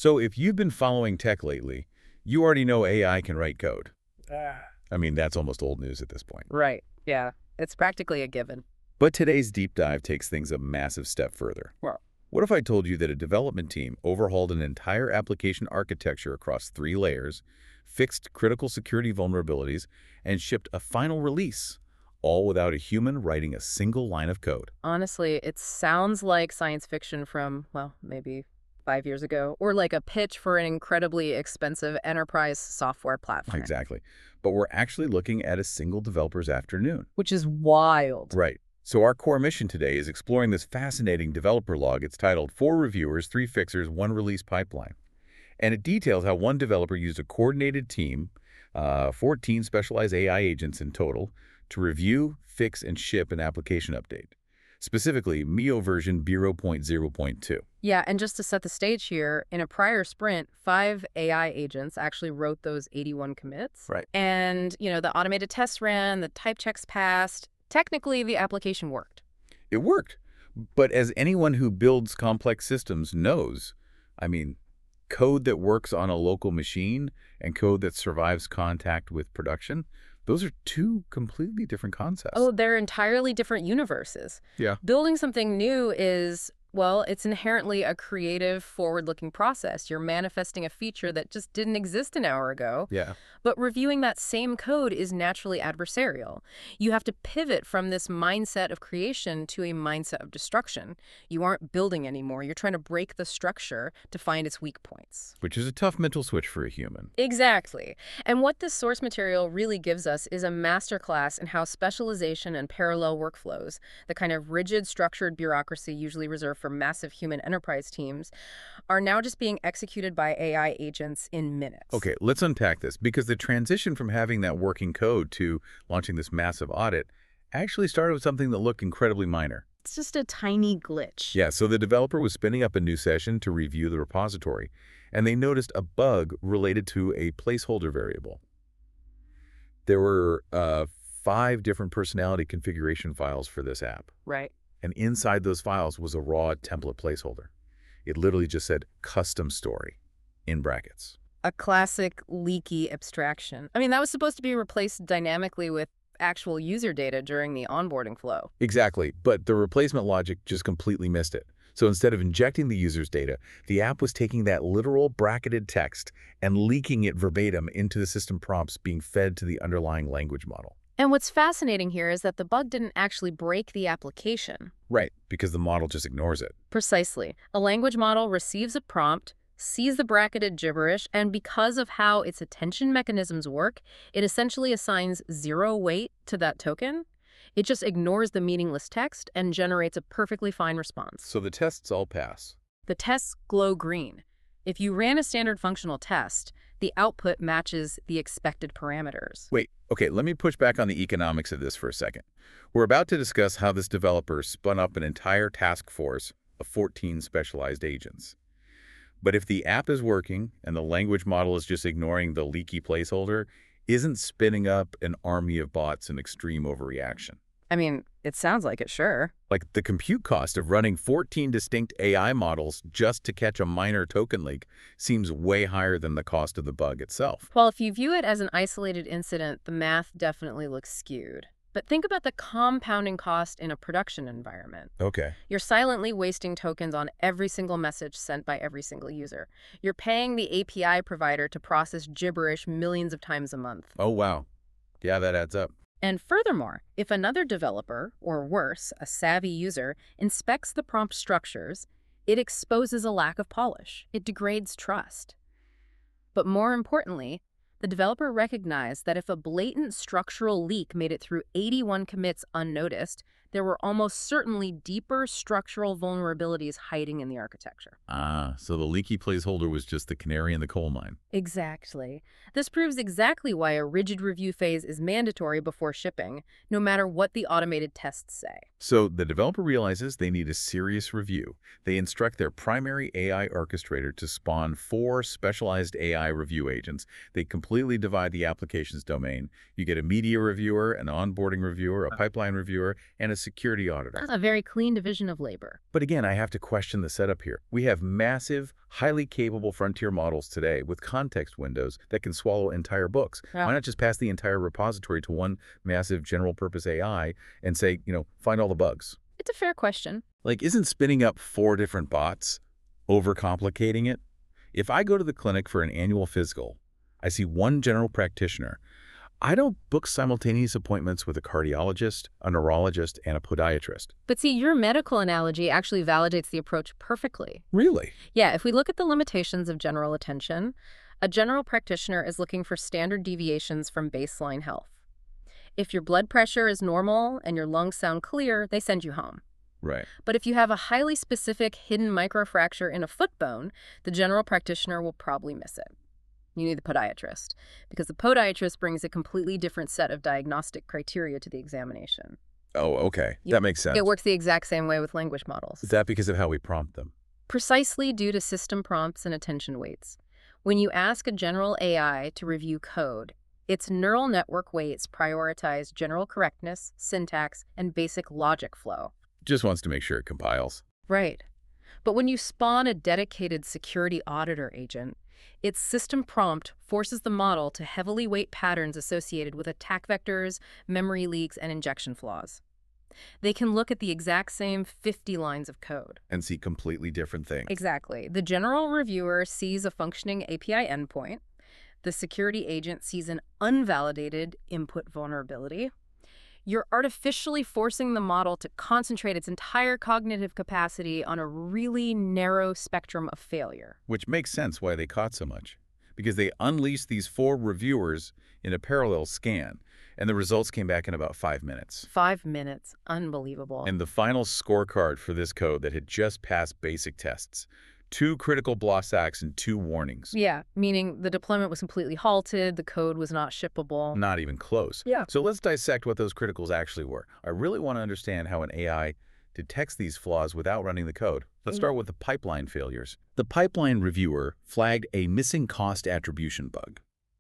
So if you've been following tech lately, you already know AI can write code. I mean, that's almost old news at this point. Right. Yeah. It's practically a given. But today's deep dive takes things a massive step further. Well, What if I told you that a development team overhauled an entire application architecture across 3 layers, fixed critical security vulnerabilities, and shipped a final release, all without a human writing a single line of code? honestly, it sounds like science fiction from, well, maybe 5 years ago, or like a pitch for an incredibly expensive enterprise software platform. Exactly. But we're actually looking at a single developer's afternoon. Which is wild. Right. So our core mission today is exploring this fascinating developer log. It's titled 4 Reviewers, 3 Fixers, 1 Release Pipeline. And it details how one developer used a coordinated team, 14 specialized AI agents in total, to review, fix, and ship an application update. Specifically, MIO version 0.0.2. Yeah, and just to set the stage here, in a prior sprint, 5 AI agents actually wrote those 81 commits. Right. And, the automated tests ran, the type checks passed. Technically, the application worked. It worked. But as anyone who builds complex systems knows, I mean, code that works on a local machine and code that survives contact with production, those are two completely different concepts. Oh, they're entirely different universes. Yeah. Building something new is, well, it's inherently a creative, forward-looking process. You're manifesting a feature that just didn't exist an hour ago. Yeah. But reviewing that same code is naturally adversarial. You have to pivot from this mindset of creation to a mindset of destruction. You aren't building anymore. You're trying to break the structure to find its weak points. Which is a tough mental switch for a human. Exactly. And what this source material really gives us is a masterclass in how specialization and parallel workflows, the kind of rigid, structured bureaucracy usually reserved for massive human enterprise teams, are now just being executed by AI agents in minutes. Okay, let's unpack this, because the transition from having that working code to launching this massive audit actually started with something that looked incredibly minor. It's just a tiny glitch. Yeah, so the developer was spinning up a new session to review the repository, and they noticed a bug related to a placeholder variable. There were 5 different personality configuration files for this app, Right. and inside those files was a raw template placeholder. It literally just said custom story in brackets. A classic leaky abstraction. I mean, that was supposed to be replaced dynamically with actual user data during the onboarding flow. Exactly, but the replacement logic just completely missed it. So instead of injecting the user's data, the app was taking that literal bracketed text and leaking it verbatim into the system prompts being fed to the underlying language model. And what's fascinating here is that the bug didn't actually break the application. Right, because the model just ignores it. Precisely. A language model receives a prompt, sees the bracketed gibberish, and because of how its attention mechanisms work, it essentially assigns 0 weight to that token. It just ignores the meaningless text and generates a perfectly fine response. So the tests all pass. The tests glow green. If you ran a standard functional test, the output matches the expected parameters. Wait, okay, let me push back on the economics of this for a second. We're about to discuss how this developer spun up an entire task force of 14 specialized agents. But if the app is working and the language model is just ignoring the leaky placeholder, isn't spinning up an army of bots an extreme overreaction? I mean, it sounds like it, sure. Like, the compute cost of running 14 distinct AI models just to catch a minor token leak seems way higher than the cost of the bug itself. Well, if you view it as an isolated incident, the math definitely looks skewed. But think about the compounding cost in a production environment. Okay. You're silently wasting tokens on every single message sent by every single user. You're paying the API provider to process gibberish millions of times a month. Oh, wow. Yeah, that adds up. And furthermore, if another developer, or worse, a savvy user, inspects the prompt structures, it exposes a lack of polish. It degrades trust. But more importantly, the developer recognized that if a blatant structural leak made it through 81 commits unnoticed, there were almost certainly deeper structural vulnerabilities hiding in the architecture. Ah, so the leaky placeholder was just the canary in the coal mine. Exactly. This proves exactly why a rigid review phase is mandatory before shipping, no matter what the automated tests say. So the developer realizes they need a serious review. They instruct their primary AI orchestrator to spawn 4 specialized AI review agents. They completely divide the application's domain. You get a media reviewer, an onboarding reviewer, a pipeline reviewer, and a security auditor. A very clean division of labor. But again, I have to question the setup here. We have massive, highly capable frontier models today with context windows that can swallow entire books. Yeah. Why not just pass the entire repository to one massive general-purpose AI and say, find all the bugs? It's a fair question. Like, isn't spinning up 4 different bots overcomplicating it? If I go to the clinic for an annual physical, I see one general practitioner. I don't book simultaneous appointments with a cardiologist, a neurologist, and a podiatrist. But see, your medical analogy actually validates the approach perfectly. Really? Yeah, if we look at the limitations of general attention, a general practitioner is looking for standard deviations from baseline health. If your blood pressure is normal and your lungs sound clear, they send you home. Right. But if you have a highly specific hidden microfracture in a foot bone, the general practitioner will probably miss it. You need the podiatrist, because the podiatrist brings a completely different set of diagnostic criteria to the examination. Oh, okay. Yeah. That makes sense. It works the exact same way with language models. Is that because of how we prompt them? Precisely due to system prompts and attention weights. When you ask a general AI to review code, its neural network weights prioritize general correctness, syntax, and basic logic flow. Just wants to make sure it compiles. Right. But when you spawn a dedicated security auditor agent, its system prompt forces the model to heavily weight patterns associated with attack vectors, memory leaks, and injection flaws. They can look at the exact same 50 lines of code and see completely different things. Exactly. The general reviewer sees a functioning API endpoint. The security agent sees an unvalidated input vulnerability. You're artificially forcing the model to concentrate its entire cognitive capacity on a really narrow spectrum of failure. Which makes sense why they caught so much. Because they unleashed these 4 reviewers in a parallel scan, and the results came back in about 5 minutes. 5 minutes. Unbelievable. And the final scorecard for this code that had just passed basic tests. 2 critical BLOSACs and 2 warnings. Yeah, meaning the deployment was completely halted, the code was not shippable. Not even close. Yeah. So let's dissect what those criticals actually were. I really want to understand how an AI detects these flaws without running the code. Let's start with the pipeline failures. The pipeline reviewer flagged a missing cost attribution bug.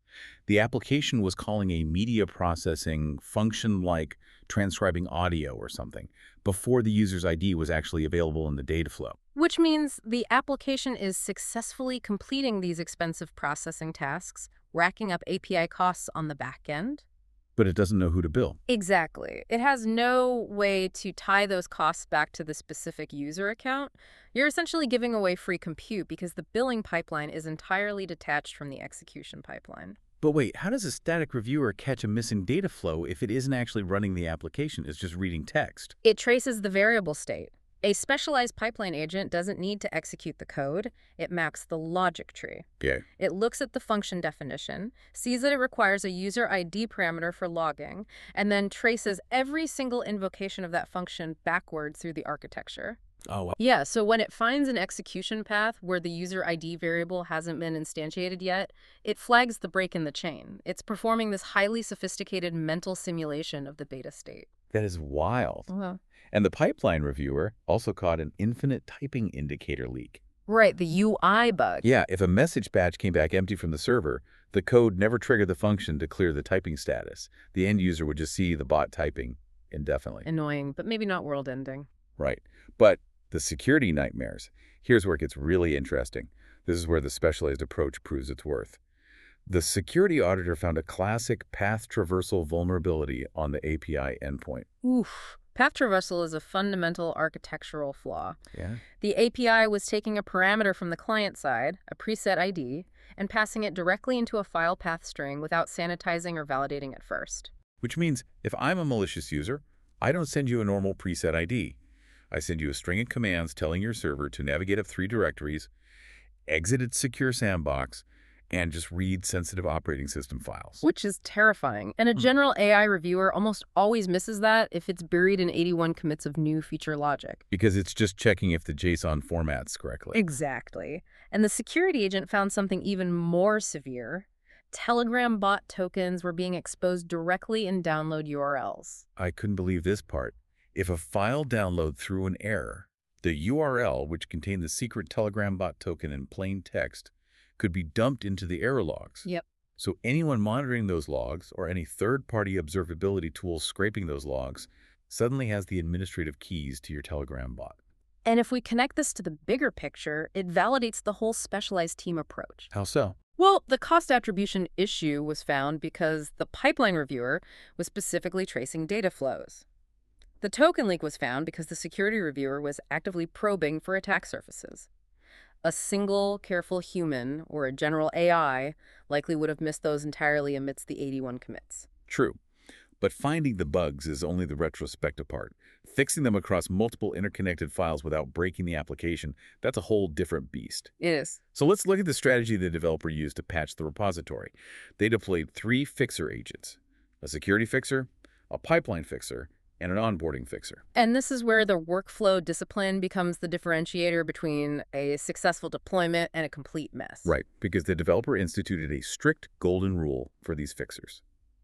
The application was calling a media processing function like transcribing audio or something before the user's ID was actually available in the data flow. Which means the application is successfully completing these expensive processing tasks, racking up API costs on the back end. But it doesn't know who to bill. Exactly. It has no way to tie those costs back to the specific user account. You're essentially giving away free compute because the billing pipeline is entirely detached from the execution pipeline. But wait, how does a static reviewer catch a missing data flow if it isn't actually running the application, it's just reading text? It traces the variable state. A specialized pipeline agent doesn't need to execute the code. It maps the logic tree. Yeah. It looks at the function definition, sees that it requires a user ID parameter for logging, and then traces every single invocation of that function backward through the architecture. Oh, wow. Yeah, so when it finds an execution path where the user ID variable hasn't been instantiated yet, it flags the break in the chain. It's performing this highly sophisticated mental simulation of the beta state. That is wild. Wow. And the pipeline reviewer also caught an infinite typing indicator leak. Right, the UI bug. Yeah, if a message batch came back empty from the server, the code never triggered the function to clear the typing status. The end user would just see the bot typing indefinitely. Annoying, but maybe not world-ending. Right. But the security nightmares. Here's where it gets really interesting. This is where the specialized approach proves its worth. The security auditor found a classic path traversal vulnerability on the API endpoint. Oof. Path traversal is a fundamental architectural flaw. Yeah? The API was taking a parameter from the client side, a preset ID, and passing it directly into a file path string without sanitizing or validating it first. Which means if I'm a malicious user, I don't send you a normal preset ID. I send you a string of commands telling your server to navigate up 3 directories, exit its secure sandbox, and just read sensitive operating system files. Which is terrifying. And a general AI reviewer almost always misses that if it's buried in 81 commits of new feature logic. Because it's just checking if the JSON formats correctly. Exactly. And the security agent found something even more severe. Telegram bot tokens were being exposed directly in download URLs. I couldn't believe this part. If a file download threw an error, the URL, which contained the secret Telegram bot token in plain text, could be dumped into the error logs. Yep. So anyone monitoring those logs or any third-party observability tools scraping those logs suddenly has the administrative keys to your Telegram bot. And if we connect this to the bigger picture, it validates the whole specialized team approach. How so? Well, the cost attribution issue was found because the pipeline reviewer was specifically tracing data flows. The token leak was found because the security reviewer was actively probing for attack surfaces. A single, careful human or a general AI likely would have missed those entirely amidst the 81 commits. True. But finding the bugs is only the retrospective part. Fixing them across multiple interconnected files without breaking the application, that's a whole different beast. It is. So let's look at the strategy the developer used to patch the repository. They deployed 3 fixer agents: a security fixer, a pipeline fixer, and an onboarding fixer. And this is where the workflow discipline becomes the differentiator between a successful deployment and a complete mess. Right, because the developer instituted a strict golden rule for these fixers.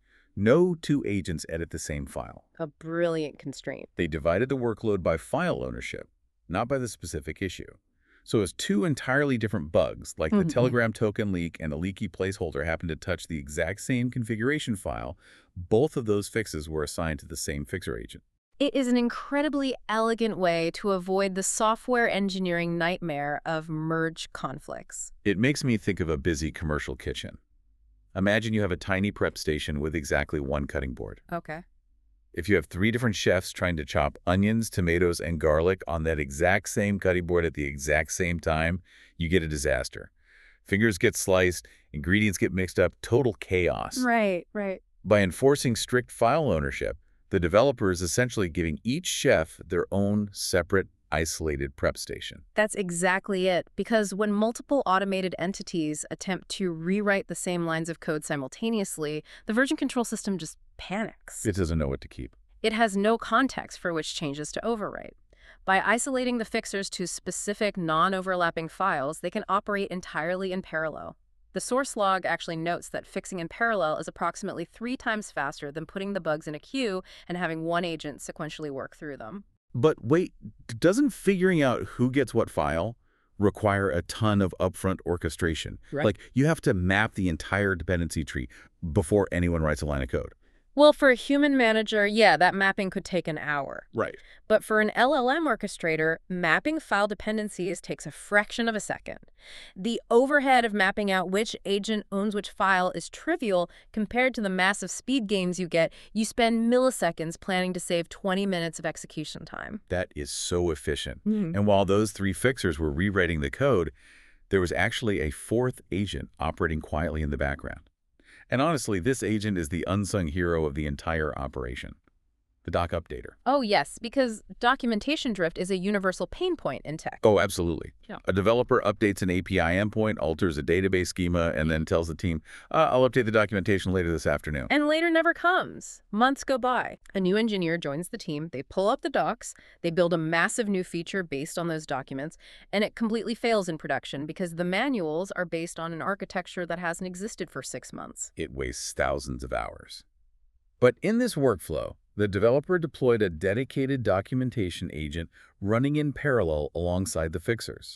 No 2 agents edit the same file. A brilliant constraint. They divided the workload by file ownership, not by the specific issue. So as 2 entirely different bugs, like the Telegram token leak and a leaky placeholder, happened to touch the exact same configuration file, both of those fixes were assigned to the same fixer agent. It is an incredibly elegant way to avoid the software engineering nightmare of merge conflicts. It makes me think of a busy commercial kitchen. Imagine you have a tiny prep station with exactly 1 cutting board. Okay. If you have 3 different chefs trying to chop onions, tomatoes, and garlic on that exact same cutting board at the exact same time, you get a disaster. Fingers get sliced, ingredients get mixed up, total chaos. Right. By enforcing strict file ownership, the developer is essentially giving each chef their own separate, isolated prep station. That's exactly it, because when multiple automated entities attempt to rewrite the same lines of code simultaneously, the version control system just panics. It doesn't know what to keep. It has no context for which changes to overwrite. By isolating the fixers to specific non-overlapping files, they can operate entirely in parallel. The source log actually notes that fixing in parallel is approximately 3 times faster than putting the bugs in a queue and having one agent sequentially work through them. But wait, doesn't figuring out who gets what file require a ton of upfront orchestration? Right. Like, you have to map the entire dependency tree before anyone writes a line of code. Well, for a human manager, yeah, that mapping could take an hour. Right. But for an LLM orchestrator, mapping file dependencies takes a fraction of a second. The overhead of mapping out which agent owns which file is trivial compared to the massive speed gains you get. You spend milliseconds planning to save 20 minutes of execution time. That is so efficient. And while those 3 fixers were rewriting the code, there was actually a 4th agent operating quietly in the background. And honestly, this agent is the unsung hero of the entire operation: the doc updater. Oh, yes, because documentation drift is a universal pain point in tech. Oh, absolutely. Yeah. A developer updates an API endpoint, alters a database schema, and then tells the team, I'll update the documentation later this afternoon. And later never comes. Months go by. A new engineer joins the team. They pull up the docs. They build a massive new feature based on those documents, and it completely fails in production because the manuals are based on an architecture that hasn't existed for 6 months. It wastes thousands of hours. But in this workflow, the developer deployed a dedicated documentation agent running in parallel alongside the fixers.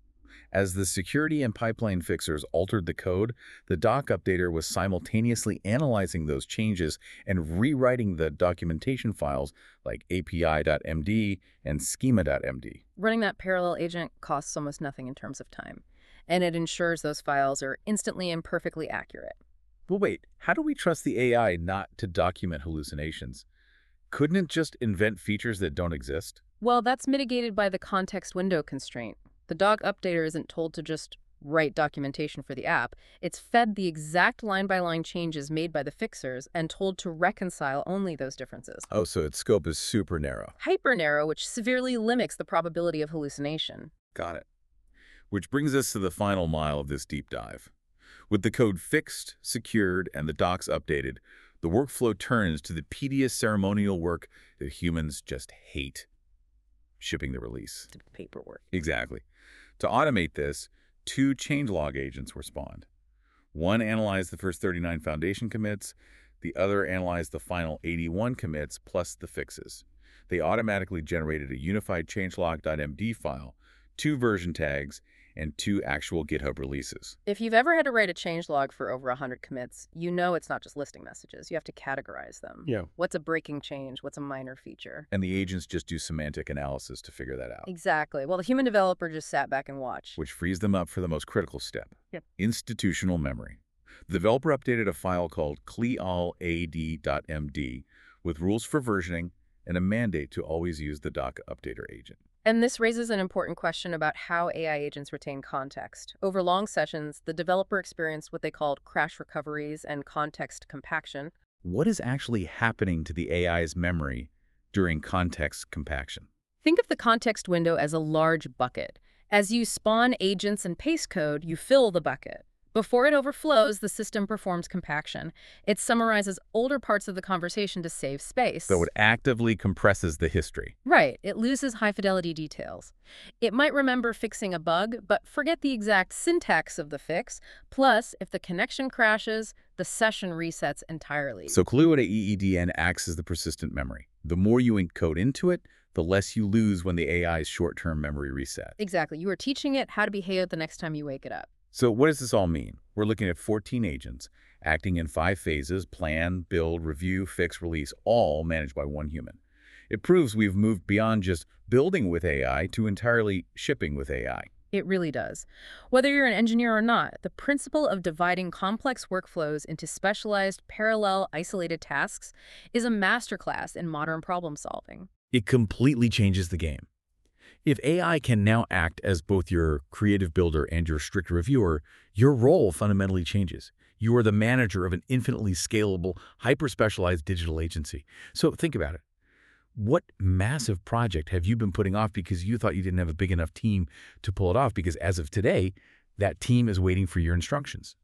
As the security and pipeline fixers altered the code, the doc updater was simultaneously analyzing those changes and rewriting the documentation files like api.md and schema.md. Running that parallel agent costs almost nothing in terms of time, and it ensures those files are instantly and perfectly accurate. But wait, how do we trust the AI not to document hallucinations? Couldn't it just invent features that don't exist? Well, that's mitigated by the context window constraint. The doc updater isn't told to just write documentation for the app. It's fed the exact line-by-line changes made by the fixers and told to reconcile only those differences. Oh, so its scope is super narrow. Hyper narrow, which severely limits the probability of hallucination. Got it. Which brings us to the final mile of this deep dive. With the code fixed, secured, and the docs updated, the workflow turns to the tedious ceremonial work that humans just hate: shipping the release. Paperwork. Exactly. To automate this, 2 changelog agents were spawned. One analyzed the first 39 foundation commits, the other analyzed the final 81 commits plus the fixes. They automatically generated a unified changelog.md file, 2 version tags, and 2 actual GitHub releases. If you've ever had to write a changelog for over 100 commits, you know it's not just listing messages. You have to categorize them. Yeah. What's a breaking change? What's a minor feature? And the agents just do semantic analysis to figure that out, Exactly. Well, the human developer just sat back and watched. which frees them up for the most critical step, Yep. institutional memory. The developer updated a file called cleal.ad.md with rules for versioning and a mandate to always use the doc updater agent. And this raises an important question about how AI agents retain context. Over long sessions, the developer experienced what they called crash recoveries and context compaction. What is actually happening to the AI's memory during context compaction? Think of the context window as a large bucket. As you spawn agents and paste code, you fill the bucket. Before it overflows, the system performs compaction. It summarizes older parts of the conversation to save space. So it actively compresses the history. Right, it loses high-fidelity details. It might remember fixing a bug, but forget the exact syntax of the fix. Plus, if the connection crashes, the session resets entirely. So Clue.aedn acts as the persistent memory. The more you encode into it, the less you lose when the AI's short-term memory resets. Exactly. You are teaching it how to behave the next time you wake it up. So what does this all mean? We're looking at 14 agents acting in 5 phases: plan, build, review, fix, release, all managed by one human. It proves we've moved beyond just building with AI to entirely shipping with AI. It really does. Whether you're an engineer or not, the principle of dividing complex workflows into specialized, parallel, isolated tasks is a masterclass in modern problem solving. It completely changes the game. If AI can now act as both your creative builder and your strict reviewer, your role fundamentally changes. You are the manager of an infinitely scalable, hyper-specialized digital agency. So think about it. What massive project have you been putting off because you thought you didn't have a big enough team to pull it off? Because as of today, that team is waiting for your instructions.